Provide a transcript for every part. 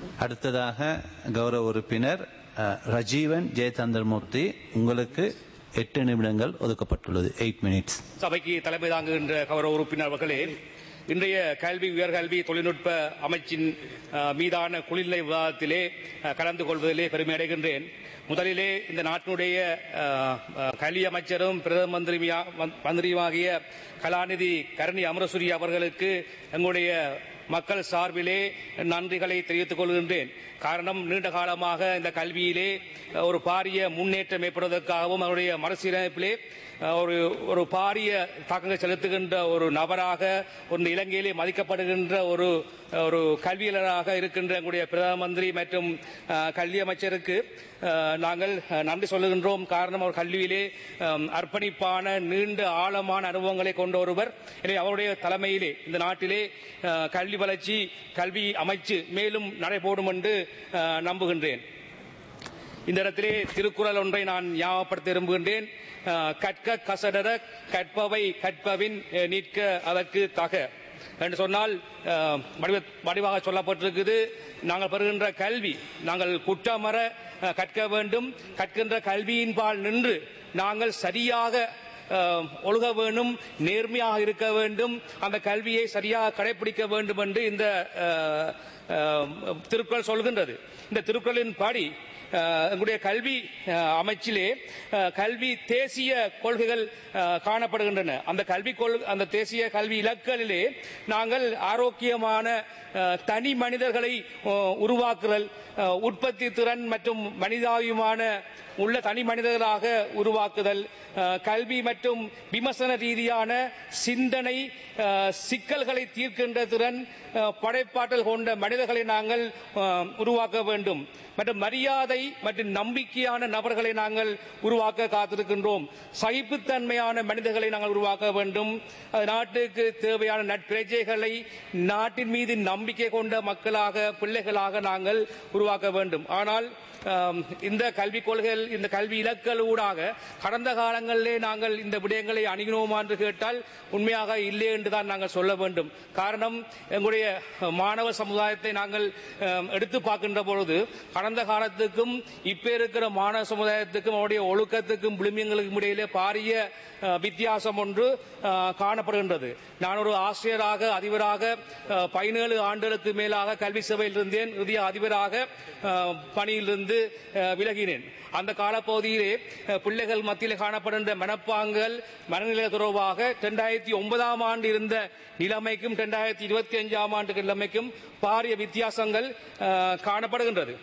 அடுத்ததாக கௌரவ உறுப்பினர் ரஜீவன் ஜெயச்சந்திரமூர்த்தி, உங்களுக்கு 8 நிமிடங்கள் ஒதுக்கப்பட்டுள்ளது. 8 minutes. சபைக்கு தலைமை தாங்குகின்ற கௌரவ உறுப்பினர் அவர்களே, இன்றைய கல்வி உயர்கல்வி தொழில்நுட்ப அமைச்சின் மீதான குளிர்நிலை விவாதத்திலே கலந்து கொள்வதிலே பெருமை அடைகின்றேன். முதலிலே இந்த நாட்டினுடைய கல்வி அமைச்சரும் பிரதம மந்திரியுமாகிய கலாநிதி கருணி அமரசூரி அவர்களுக்கு எங்களுடைய மக்கள் சார்பிலே நன்றிகளை தெரிவித்துக் கொள்கின்றேன். காரணம், நீண்ட காலமாக இந்த கல்வியிலே ஒரு பாரிய முன்னேற்றம் ஏற்படுவதற்காகவும் அவருடைய மறுசீரமைப்பிலே ஒரு பாரிய தாக்கங்கள் செலுத்துகின்ற ஒரு நபராக ஒரு இலங்கையிலே மதிக்கப்படுகின்ற ஒரு கல்வியாளராக இருக்கின்ற எங்களுடைய பிரதம மந்திரி மற்றும் கல்வி அமைச்சருக்கு நாங்கள் நன்றி சொல்லுகின்றோம். காரணம், அவர் கல்வியிலே அர்ப்பணிப்பான நீண்ட ஆழமான அனுபவங்களை கொண்ட ஒருவர். எனவே அவருடைய தலைமையிலே இந்த நாட்டிலே கல்வி வளர்ச்சி, கல்வி அமைச்சு மேலும் நடைபோடும் என்று நம்புகின்றேன். இந்த இடத்திலே திருக்குறள் ஒன்றை நான் ஞாபகப்படுத்த விரும்புகின்றேன். கற்க கசடர கற்பவை கற்பவின் நிற்க அதற்கு தக என்று சொன்னால் வடிவாக சொல்லப்பட்டிருக்குது. நாங்கள் பெறுகின்ற கல்வி நாங்கள் குற்றமற கற்க வேண்டும். கற்கின்ற கல்வியின்பால் நின்று நாங்கள் சரியாக ஒழுக வேண்டும், நேர்மையாக இருக்க வேண்டும், அந்த கல்வியை சரியாக கடைபிடிக்க வேண்டும் என்று இந்த திருக்குறள் சொல்கின்றது. இந்த திருக்குறளின் படி எங்களுடைய கல்வி அமைச்சிலே கல்வி தேசிய கொள்கைகள் காணப்படுகின்றன. அந்த தேசிய கல்வி இலக்குகளிலே நாங்கள் ஆரோக்கியமான தனி மனிதர்களை உருவாக்குதல், உற்பத்தி திறன் மற்றும் மனிதாபிமான உள்ள தனி மனிதர்களாக உருவாக்குதல், கல்வி மற்றும் விமர்சன ரீதியான சிந்தனை, சிக்கல்களை தீர்க்கின்ற திறன், படைப்பாற்றல் கொண்ட மனிதர்களை நாங்கள் உருவாக்க வேண்டும் மற்றும் மரியாதை மற்றும் நம்பிக்கையான நபர்களை நாங்கள் உருவாக்க காத்திருக்கின்றோம். சகிப்புத்தன்மையான மனிதர்களை நாங்கள் உருவாக்க வேண்டும். நாட்டுக்கு தேவையான நற்பிரஜைகளை நாட்டின் மீது நம்பிக்கை கொண்ட மக்களாக, பிள்ளைகளாக நாங்கள் உருவாக்க வேண்டும். ஆனால் இந்த கல்விக் கொள்கைகள், இந்த கல்வி இலக்குகள் ஊடாக கடந்த காலங்களிலே நாங்கள் இந்த விடயங்களை அணுகினோமா என்று கேட்டால் உண்மையாக இல்லை என்றுதான் நாங்கள் சொல்ல வேண்டும். காரணம், எங்களுடைய மாணவ சமுதாயத்தை நாங்கள் எடுத்து பார்க்கின்ற பொழுது கடந்த காலத்துக்கும் இப்ப இருக்கிற மாணவ சமுதாயத்துக்கும் அவருடைய ஒழுக்கத்துக்கும் விளிம்பியங்களுக்கும் இடையிலே பாரிய வித்தியாசம் ஒன்று காணப்படுகின்றது. நான் ஒரு ஆசிரியராக, அதிபராக 17 ஆண்டுகளுக்கு மேலாக கல்வி சேவையில் இருந்தேன். இறுதிய அதிபராக பணியிலிருந்து விலகினேன். அந்த காலப்பகுதியிலே பிள்ளைகள் மத்தியில் காணப்படுகின்ற மனப்பாங்கள், மனநிலை தொடர்பாக 2009 ஆண்டு இருந்த நிலைமைக்கும் 2025 ஆண்டு நிலைமைக்கும் பாரிய வித்தியாசங்கள் காணப்படுகின்றது.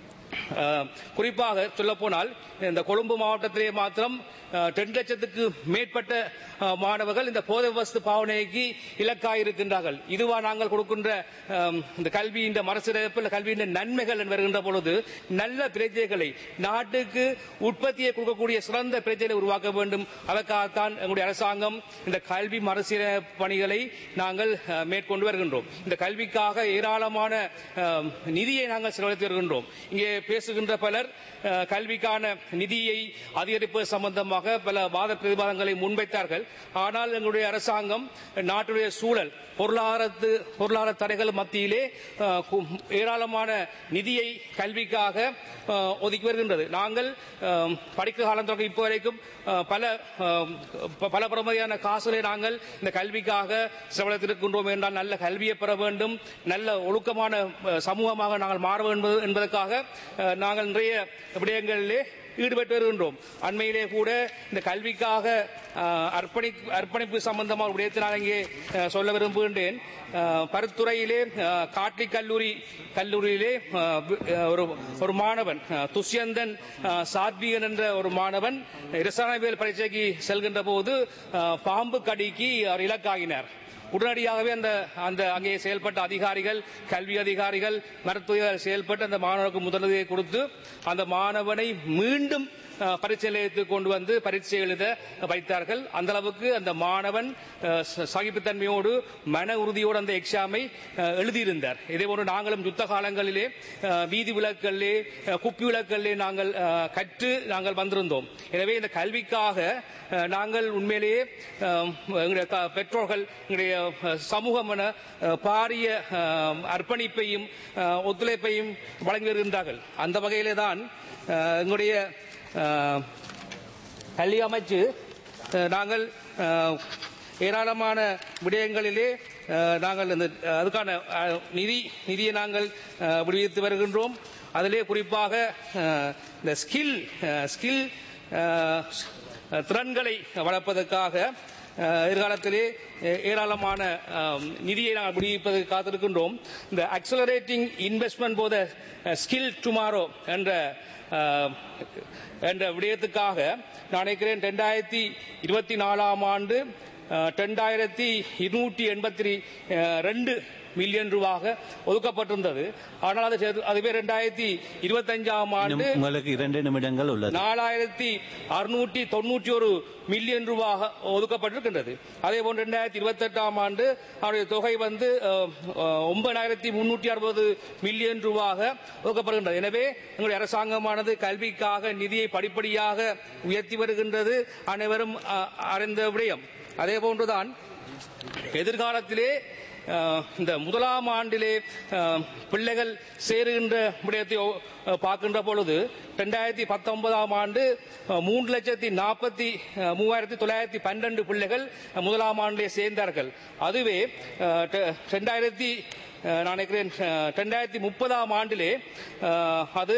குறிப்பாக சொல்ல போனால் இந்த கொழும்பு மாவட்டத்திலே மாத்திரம் 2 லட்சத்துக்கு மேற்பட்ட மாணவர்கள் இந்த போதை வஸ்து பாவனைக்கு இலக்காயிருக்கின்றார்கள். இதுவா நாங்கள் கொடுக்கின்ற இந்த கல்வியின் மறுசீரமைப்பு, கல்வியின் நன்மைகள் வருகின்ற பொழுது நல்ல பிரஜைகளை, நாட்டுக்கு உற்பத்தியை கொடுக்கக்கூடிய சிறந்த பிரஜைகளை உருவாக்க வேண்டும். அதற்காகத்தான் எங்களுடைய அரசாங்கம் இந்த கல்வி மறுசீரமைப்பு பணிகளை நாங்கள் மேற்கொண்டு வருகின்றோம். இந்த கல்விக்காக ஏராளமான நிதியை நாங்கள் செலவழித்து வருகின்றோம். இங்கே பேசுகின்ற பலர் கல்விக்கான நிதியை அதிகரிப்பது சம்பந்தமாக பல வாத பிரதிவாதங்களை முன்வைத்தார்கள். ஆனால் எங்களுடைய அரசாங்கம் நாட்டுடைய சூழல், பொருளாதார தடைகள் மத்தியிலே ஏராளமான நிதியை கல்விக்காக ஒதுக்கி வருகின்றது. நாங்கள் படிக்க காலம் தொடங்க இப்போ வரைக்கும் பல பிரமதியான காசுகளை நாங்கள் இந்த கல்விக்காக செலவழித்திருக்கின்றோம். என்றால் நல்ல கல்வியை பெற வேண்டும், நல்ல ஒழுக்கமான சமூகமாக நாங்கள் மாற வேண்டும் என்பதற்காக நாங்கள் நிறைய விடயங்களிலே ஈடுபட்டு வருகின்றோம். அண்மையிலே கூட இந்த கல்விக்காக அர்ப்பணிப்பு சம்பந்தமாக விடயத்தை நான் இங்கே சொல்ல விரும்புகின்றேன். பருத்துறையிலே காட்லி கல்லூரியிலே ஒரு மாணவன் துஷ்யந்தன் சாத்விகன் என்ற ஒரு மாணவன் இரசாயனவியல் பரீட்சைக்கு செல்கின்ற போது பாம்பு கடிக்கு அவர் இலக்காகினார். உடனடியாகவே அந்த அங்கே செயல்பட்ட அதிகாரிகள், கல்வி அதிகாரிகள், மருத்துவர்கள் செயல்பட்டு அந்த மாணவனுக்கு முதலுதவியை கொடுத்து அந்த மாணவனை மீண்டும் பரீட்சை நிலையத்துக்கு கொண்டு வந்து பரீட்சை எழுத வைத்தார்கள். அந்த அளவுக்கு அந்த மாணவன் சகிப்புத்தன்மையோடு, மன உறுதியோடு அந்த எக்ஸாமை எழுதியிருந்தார். இதேபோன்று நாங்களும் யுத்த காலங்களிலே வீதி விளக்குகளிலே, குப்பி விளக்குகளிலே நாங்கள் கற்று நாங்கள் வந்திருந்தோம். எனவே இந்த கல்விக்காக நாங்கள் உண்மையிலேயே எங்களுடைய பெற்றோர்கள், எங்களுடைய சமூகம் என பாரிய அர்ப்பணிப்பையும் ஒத்துழைப்பையும் வழங்கி வருகின்றார்கள். அந்த வகையிலே தான் எங்களுடைய கல்வி அமைச்சு நாங்கள் ஏராளமான விடயங்களிலே நாங்கள் அதுக்கான நிதியை நாங்கள் விடுவித்து வருகின்றோம். அதிலே குறிப்பாக இந்த ஸ்கில் திறன்களை வளர்ப்பதற்காக எதிர்காலத்திலே ஏராளமான நிதியை நாங்கள் விடுவிப்பதற்கு காத்திருக்கின்றோம். இந்த accelerating investment for the skill tomorrow என்ற விடயத்துக்காக நான் நினைக்கிறேன் 2024 ஆண்டு 2282 மில்லியன் ரூபாக ஒதுக்கப்பட்டிருந்தது. ஆனால் அதுவே 2025 ஆண்டு உங்களுக்கு 2 நிமிடங்கள் உள்ளது. 4691 மில்லியன் ரூபாக ஒதுக்கப்பட்டிருக்கின்றது. அதே போன்று 2028 ஆண்டு அவருடைய தொகை 9360 மில்லியன் ரூபாக ஒதுக்கப்படுகின்றது. எனவே எங்களுடைய அரசாங்கமானது கல்விக்காக நிதியை படிப்படியாக உயர்த்தி வருகின்றது, அனைவரும் அறிந்த விடயம். அதே போன்றுதான் எதிர்காலத்திலே இந்த முதலாம் ஆண்டிலே பிள்ளைகள் சேருகின்ற விடயத்தை பார்க்கின்ற பொழுது 2019 ஆண்டு 3,43,912 பிள்ளைகள் முதலாம் ஆண்டிலே சேர்ந்தார்கள். அதுவே நான் நினைக்கிறேன் 2030 ஆண்டிலே அது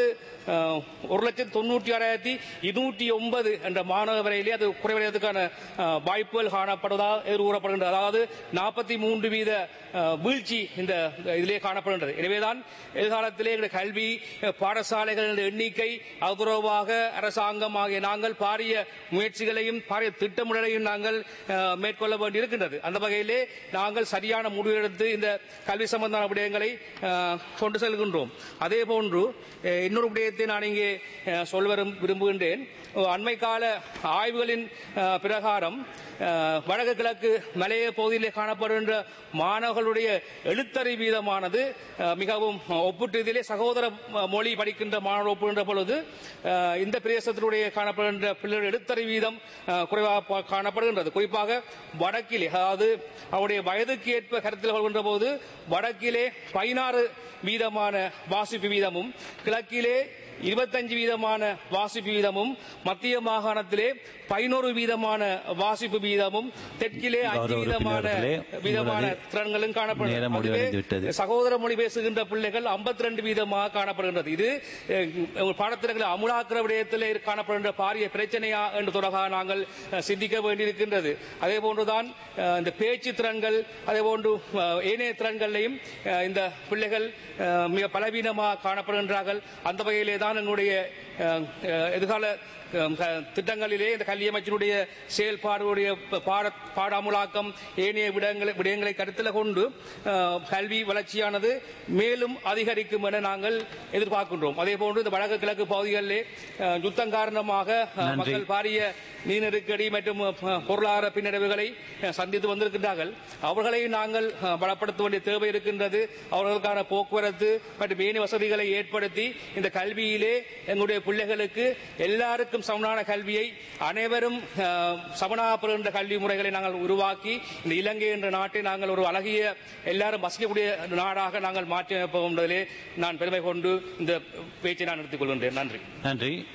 1,96,209 என்ற மாணவர் வரையிலே அது குறைவடைவதற்கான வாய்ப்புகள் காணப்படுவதாக எதிர்கூறப்படுகின்றது. அதாவது 43% வீழ்ச்சி இந்த இதிலே காணப்படுகின்றது. எனவேதான் எதிர்காலத்திலே கல்வி பாடசாலைகளின் எண்ணிக்கை அதுரவாக அரசாங்கம் ஆகிய நாங்கள் பாரிய முயற்சிகளையும் பாரிய திட்டமிடலையும் நாங்கள் மேற்கொள்ள வேண்டியிருக்கின்றது. அந்த வகையிலே நாங்கள் சரியான முடிவெடுத்து இந்த கல்வி சம்பந்தமான விடயங்களை கொண்டு செல்கின்றோம். அதே போன்று இன்னொரு விடயத்தை நான் இங்கே சொல்ல விரும்புகின்றேன். அண்மை கால ஆய்வுகளின் பிரகாரம் வடக்கு கிழக்கு மலைய பகுதியிலே காணப்படுகின்ற மாணவர்களுடைய எழுத்தறிவு வீதமானது மிகவும் ஒப்பிட்டு இதிலே சகோதர மொழி படிக்கின்ற மாணவர் ஒப்புகின்ற பொழுது இந்த பிரதேசத்தினுடைய காணப்படுகின்ற பிள்ளைகள் எழுத்தறிவு வீதம் குறைவாக காணப்படுகின்றது. குறிப்பாக வடக்கிலே, அதாவது அவருடைய வயதுக்கு ஏற்ப கருத்தில் கொள்கின்ற போது வடக்கிலே 16% வாசிப்பு வீதமும், கிழக்கிலே 25% வாசிப்பு வீதமும், மத்திய மாகாணத்திலே 11% வாசிப்பு வீதமும், தெற்கிலே 5% திறன்களும் காணப்படுகிறது. சகோதர மொழி பேசுகின்ற பிள்ளைகள் 52% காணப்படுகின்றது. இது பாடத்திட்டங்களை அமுலாக்கிற விடயத்தில் காணப்படுகின்ற பாரிய பிரச்சனையா என்று தொடர்பாக நாங்கள் சிந்திக்க வேண்டியிருக்கின்றது. அதே போன்றுதான் இந்த பேச்சு திறன்கள், அதே போன்று ஏனைய திறன்களையும் இந்த பிள்ளைகள் மிக பலவீனமாக காணப்படுகின்றார்கள். அந்த வகையிலே தான் எங்களுடைய எதிர்கால திட்டங்களிலே இந்த கல்வி அமைச்சினுடைய செயல்பாடுடைய பாட அமுலாக்கம் ஏனைய விடயங்களை கருத்தில் கொண்டு கல்வி வளர்ச்சியானது மேலும் அதிகரிக்கும் என நாங்கள் எதிர்பார்க்கின்றோம். அதே போன்று இந்த வடக்கு கிழக்கு பகுதிகளிலே யுத்தம் காரணமாக மக்கள் பாரிய நீர் நெருக்கடி மற்றும் பொருளாதார பின்னடைவுகளை சந்தித்து வந்திருக்கின்றார்கள். அவர்களை நாங்கள் பலப்படுத்த வேண்டிய தேவை இருக்கின்றது. அவர்களுக்கான போக்குவரத்து மற்றும் ஏனைய வசதிகளை ஏற்படுத்தி இந்த கல்வியிலே எங்களுடைய பிள்ளைகளுக்கு எல்லாருக்கும் சமனான கல்வியை, அனைவரும் சமனாக பெறுகின்ற கல்வி முறைகளை நாங்கள் உருவாக்கி இந்த இலங்கை என்ற நாட்டை நாங்கள் ஒரு அழகிய எல்லாரும் வசிக்கக்கூடிய நாடாக நாங்கள் மாற்றி அமைப்போம் என்பதிலே நான் பெருமை கொண்டு இந்த பேச்சை நான் எடுத்துக் கொள்கின்றேன். நன்றி.